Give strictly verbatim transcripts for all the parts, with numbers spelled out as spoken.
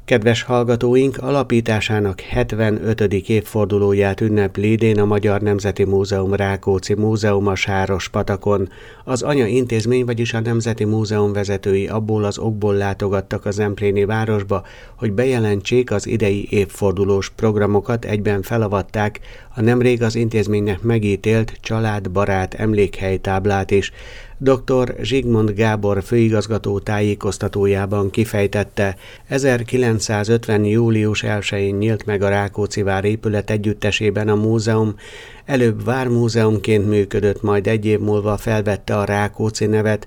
Kedves hallgatóink, alapításának hetvenötödik évfordulóját ünnepli idén a Magyar Nemzeti Múzeum Rákóczi Múzeuma Sárospatakon. Az anya intézmény, vagyis a Nemzeti Múzeum vezetői abból az okból látogattak a zempléni városba, hogy bejelentsék az idei évfordulós programokat, egyben felavatták a nemrég az intézménynek megítélt családbarát emlékhelytáblát is. dr. Zsigmond Gábor főigazgató tájékoztatójában kifejtette, ezerkilencszázötven. július elsején nyílt meg a Rákóczi vár épület együttesében a múzeum. Előbb vármúzeumként működött, majd egy év múlva felvette a Rákóczi nevet,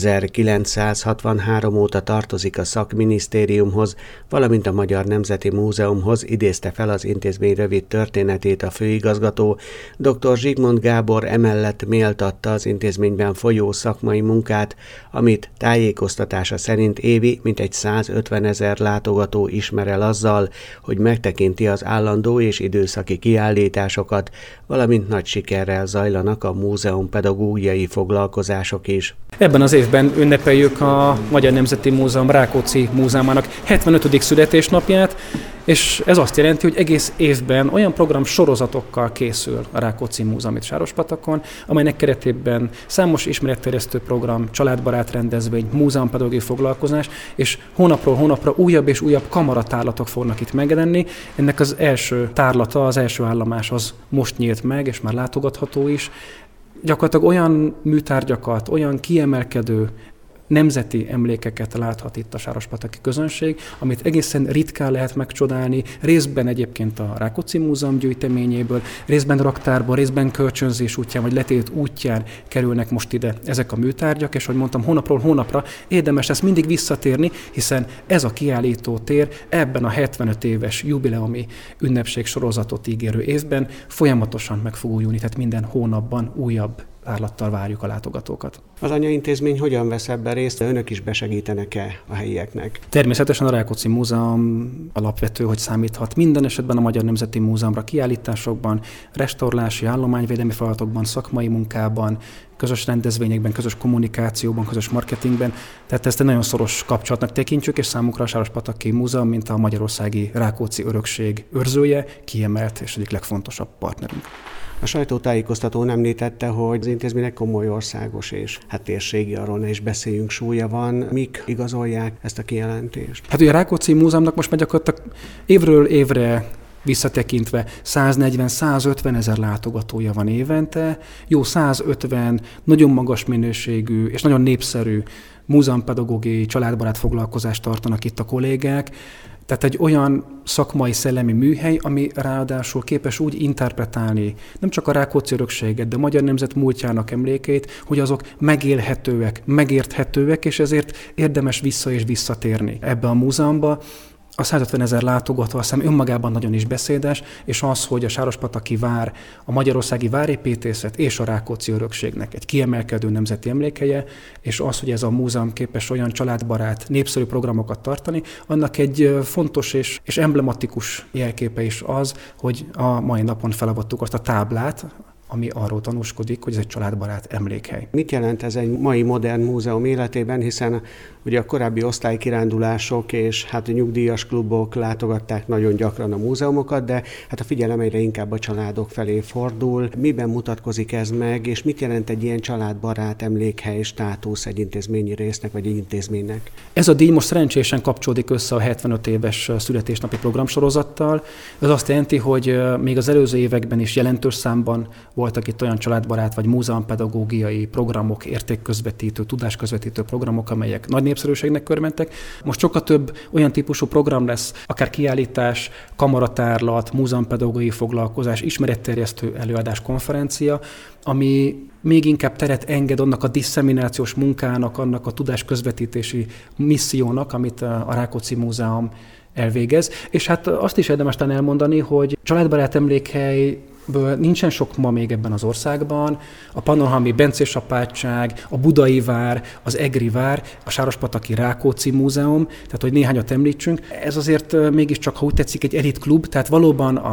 ezerkilencszázhatvanhárom óta tartozik a szakminisztériumhoz, valamint a Magyar Nemzeti Múzeumhoz, idézte fel az intézmény rövid történetét a főigazgató. dr. Zsigmond Gábor emellett méltatta az intézményben folyó szakmai munkát, amit tájékoztatása szerint évi mintegy százötvenezer látogató ismer el azzal, hogy megtekinti az állandó és időszaki kiállításokat, valamint nagy sikerrel zajlanak a múzeum pedagógiai foglalkozások is. Ebben az évben ünnepeljük a Magyar Nemzeti Múzeum Rákóczi Múzeumának hetvenötödik születésnapját, és ez azt jelenti, hogy egész évben olyan program sorozatokkal készül a Rákóczi Múzeum itt Sárospatakon, amelynek keretében számos ismeretterjesztő program, családbarát rendezvény, múzeumpedagógiai foglalkozás, és hónapról hónapra újabb és újabb kamaratárlatok fognak itt megjelenni. Ennek az első tárlata, az első állomás az most nyílt meg, és már látogatható is. Gyakorlatilag olyan műtárgyakat, olyan kiemelkedő nemzeti emlékeket láthat itt a sárospataki közönség, amit egészen ritkán lehet megcsodálni, részben egyébként a Rákóczi Múzeum gyűjteményéből, részben raktárban, részben kölcsönzés útján, vagy letét útján kerülnek most ide ezek a műtárgyak, és ahogy mondtam, hónapról hónapra érdemes lesz mindig visszatérni, hiszen ez a kiállító tér ebben a hetvenöt éves jubileumi ünnepség sorozatot ígérő évben folyamatosan meg fog újulni, tehát minden hónapban újabb tárlattal várjuk a látogatókat. Az anyaintézmény hogyan vesz ebben részt? Önök is besegítenek-e a helyieknek? Természetesen a Rákóczi Múzeum alapvető, hogy számíthat minden esetben a Magyar Nemzeti Múzeumra kiállításokban, restaurálási, állományvédelmi feladatokban, szakmai munkában, közös rendezvényekben, közös kommunikációban, közös marketingben. Tehát ezt egy nagyon szoros kapcsolatnak tekintjük, és számunkra a Sárospataki Múzeum, mint a magyarországi Rákóczi örökség őrzője, kiemelt és egyik legfontosabb partnerünk. A sajtótájékoztatón említette, hogy az intézménynek komoly országos és hát térségi, arról ne is beszéljünk, súlya van. Mik igazolják ezt a kijelentést? Hát ugye a Rákóczi Múzeumnak most már gyakorlatilag évről évre visszatekintve száznegyven-százötven ezer látogatója van évente, jó százötven nagyon magas minőségű és nagyon népszerű múzeumpedagógiai családbarát foglalkozást tartanak itt a kollégák. Tehát egy olyan szakmai szellemi műhely, ami ráadásul képes úgy interpretálni nem csak a Rákóczi örökséget, de a magyar nemzet múltjának emlékeit, hogy azok megélhetőek, megérthetőek, és ezért érdemes vissza és visszatérni ebbe a múzeumba. A százötven ezer látogató azt hiszem önmagában nagyon is beszédes, és az, hogy a Sárospataki vár, a magyarországi várépítészet és a Rákóczi örökségnek egy kiemelkedő nemzeti emlékhelye, és az, hogy ez a múzeum képes olyan családbarát, népszerű programokat tartani, annak egy fontos és, és emblematikus jelképe is az, hogy a mai napon felavattuk azt a táblát, ami arról tanúskodik, hogy ez egy családbarát emlékhely. Mit jelent ez egy mai modern múzeum életében, hiszen ugye a korábbi osztálykirándulások és hát a nyugdíjas klubok látogatták nagyon gyakran a múzeumokat, de hát a figyelem egyre inkább a családok felé fordul. Miben mutatkozik ez meg, és mit jelent egy ilyen családbarát emlékhely státusz egy intézményi résznek vagy egy intézménynek? Ez a díj most szerencsésen kapcsolódik össze a hetvenöt éves születésnapi programsorozattal. Ez azt jelenti, hogy még az előző években is jelentős számban voltak itt olyan családbarát vagy múzeumpedagógiai programok, értékközvetítő, tudásközvetítő programok, amelyek nagy népszerűségnek örventek. Most sokkal több olyan típusú program lesz, akár kiállítás, kamaratárlat, múzeumpedagógiai foglalkozás, ismeretterjesztő előadás, konferencia, ami még inkább teret enged annak a disszeminációs munkának, annak a tudásközvetítési missziónak, amit a Rákóczi Múzeum elvégez. És hát azt is érdemes talán elmondani, hogy családbarát emlékhely nincsen sok ma még ebben az országban. A pannonhalmi bencésapátság, a budai vár, az egri vár, a sárospataki Rákóczi Múzeum, tehát hogy néhányat említsünk. Ez azért mégiscsak, ha úgy tetszik, egy elitklub, tehát valóban a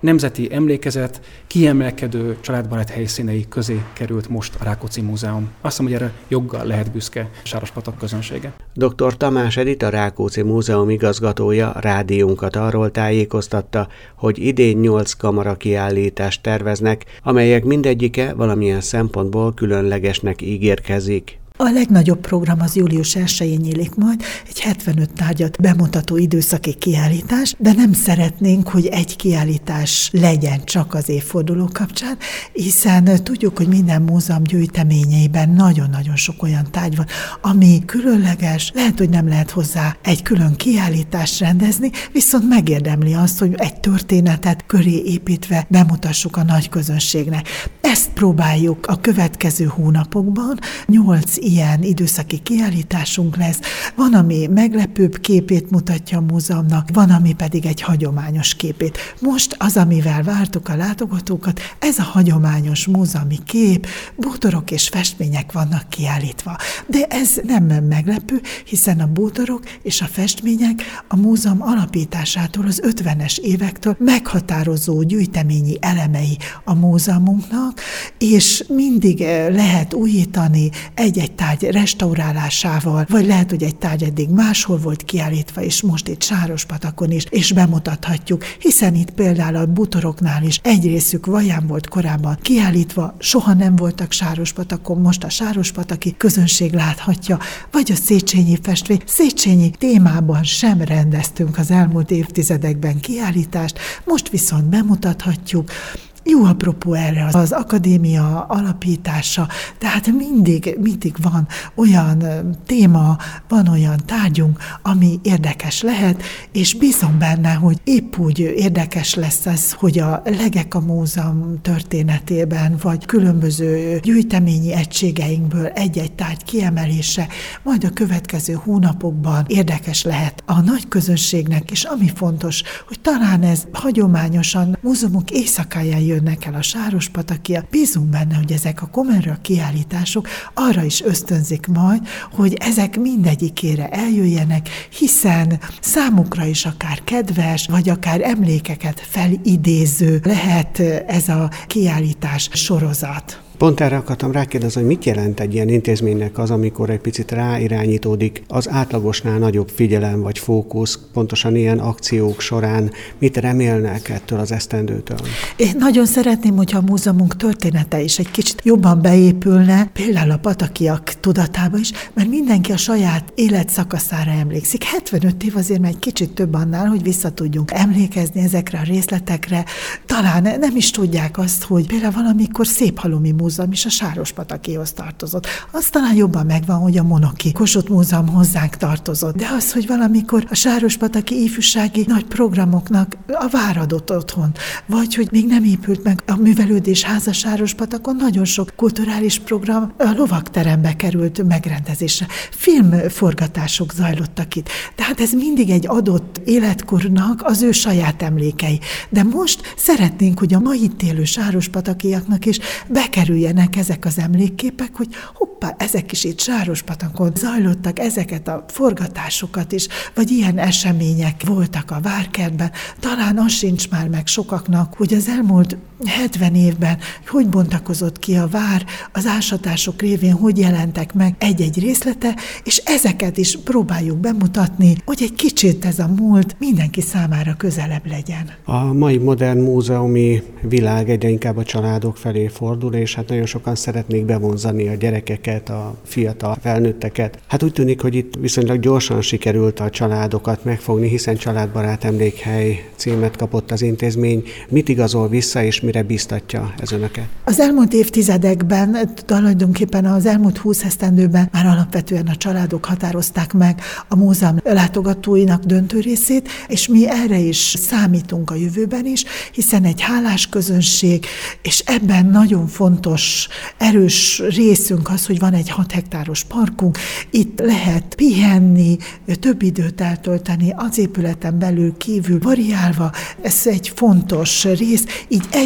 nemzeti emlékezet kiemelkedő családbarát helyszínei közé került most a Rákóczi Múzeum. Azt hiszem, hogy erre joggal lehet büszke Sárospatak közönsége. doktor Tamás Edit, a Rákóczi Múzeum igazgatója rádiónkat arról tájékoztatta, hogy idén nyolc kamara kiállítást terveznek, amelyek mindegyike valamilyen szempontból különlegesnek ígérkezik. A legnagyobb program az július elsején nyílik majd, egy hetvenöt tárgyat bemutató időszaki kiállítás, de nem szeretnénk, hogy egy kiállítás legyen csak az évforduló kapcsán, hiszen tudjuk, hogy minden múzeum gyűjteményeiben nagyon-nagyon sok olyan tárgy van, ami különleges, lehet, hogy nem lehet hozzá egy külön kiállítást rendezni, viszont megérdemli azt, hogy egy történetet köré építve bemutassuk a nagy közönségnek. Ezt próbáljuk a következő hónapokban, nyolc ilyen időszaki kiállításunk lesz. Van, ami meglepőbb képét mutatja a múzeumnak, van, ami pedig egy hagyományos képét. Most az, amivel vártuk a látogatókat, ez a hagyományos múzeumi kép, bútorok és festmények vannak kiállítva. De ez nem meglepő, hiszen a bútorok és a festmények a múzeum alapításától, az ötvenes évektől meghatározó gyűjteményi elemei a múzeumunknak, és mindig lehet újítani egy-egy tárgy restaurálásával, vagy lehet, hogy egy tárgy eddig máshol volt kiállítva, és most itt Sárospatakon is, és bemutathatjuk, hiszen itt például a bútoroknál is egy részük vaján volt korábban kiállítva, soha nem voltak Sárospatakon, most a sárospataki közönség láthatja, vagy a Széchenyi festvény. Széchenyi témában sem rendeztünk az elmúlt évtizedekben kiállítást, most viszont bemutathatjuk. Jó apropó erre az akadémia alapítása, tehát mindig, mindig van olyan téma, van olyan tárgyunk, ami érdekes lehet, és bízom benne, hogy épp úgy érdekes lesz ez, hogy a Legeka Múzeum történetében, vagy különböző gyűjteményi egységeinkből egy-egy tárgy kiemelése, majd a következő hónapokban érdekes lehet a nagy közönségnek, és ami fontos, hogy talán ez hagyományosan múzeumok éjszakáján jön jönnek el a sárospatakiak. Bízunk benne, hogy ezek a Komenra kiállítások arra is ösztönzik majd, hogy ezek mindegyikére eljöjjenek, hiszen számukra is akár kedves, vagy akár emlékeket felidéző lehet ez a kiállítás sorozat. Pont erre akartam rákérdezni, hogy mit jelent egy ilyen intézménynek az, amikor egy picit ráirányítódik az átlagosnál nagyobb figyelem vagy fókusz, pontosan ilyen akciók során mit remélnek ettől az esztendőtől? Én nagyon szeretném, hogyha a múzeumunk története is egy kicsit jobban beépülne, például a patakiak tudatába is, mert mindenki a saját életszakaszára emlékszik. hetvenöt év azért már egy kicsit több annál, hogy vissza tudjunk emlékezni ezekre a részletekre. Talán nem is tudják azt, hogy például valamikor Széphalomi Múzeum is a Sárospatakihoz tartozott. Az talán jobban megvan, hogy a Monoki Kossuth Múzeum hozzánk tartozott. De az, hogy valamikor a sárospataki ifjúsági nagy programoknak a vár adott otthon, vagy hogy még nem épült meg a művelődés háza Sárospatakon, nagyon sok kulturális program a lovakterembe került megrendezésre. Filmforgatások zajlottak itt. Tehát ez mindig egy adott életkornak az ő saját emlékei. De most szeretnénk, hogy a mai itt élő sárospatakiaknak is bekerül ezek az emlékképek, hogy hoppá, ezek is itt Sárospatakon zajlottak, ezeket a forgatásokat is, vagy ilyen események voltak a várkertben. Talán az sincs már meg sokaknak, hogy az elmúlt hetven évben hogy bontakozott ki a vár, az ásatások révén hogy jelentek meg egy-egy részlete, és ezeket is próbáljuk bemutatni, hogy egy kicsit ez a múlt mindenki számára közelebb legyen. A mai modern múzeumi világ egyre inkább a családok felé fordul, és hát nagyon sokan szeretnék bevonzani a gyerekeket, a fiatal felnőtteket. Hát úgy tűnik, hogy itt viszonylag gyorsan sikerült a családokat megfogni, hiszen Családbarát Emlékhely címet kapott az intézmény. Mit igazol vissza, és mire biztatja ez önöket? Az elmúlt évtizedekben, tulajdonképpen az elmúlt húsz esztendőben már alapvetően a családok határozták meg a múzeum látogatóinak döntő részét, és mi erre is számítunk a jövőben is, hiszen egy hálás közönség, és ebben nagyon fontos, erős részünk az, hogy van egy hat hektáros parkunk, itt lehet pihenni, több időt eltölteni, az épületen belül kívül variálva, ez egy fontos rész, így egy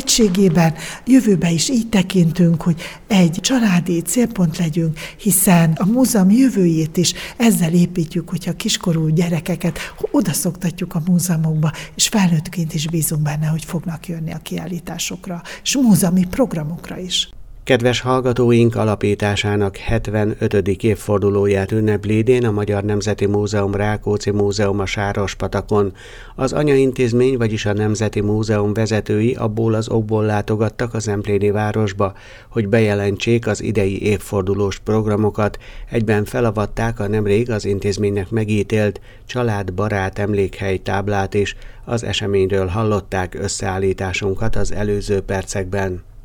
egységében. Jövőbe is így tekintünk, hogy egy családi célpont legyünk, hiszen a múzeum jövőjét is ezzel építjük, hogyha kiskorú gyerekeket odaszoktatjuk a múzeumokba, és felnőttként is bízunk benne, hogy fognak jönni a kiállításokra, és múzeumi programokra is. Kedves hallgatóink, alapításának hetvenötödik évfordulóját ünnepli idén a Magyar Nemzeti Múzeum Rákóczi Múzeum a Sárospatakon. Az anyaintézmény, vagyis a Nemzeti Múzeum vezetői abból az okból látogattak az Zempléni városba, hogy bejelentsék az idei évfordulós programokat, egyben felavatták a nemrég az intézménynek megítélt családbarát emlékhely táblát is. Az eseményről hallották összeállításunkat az előző percekben.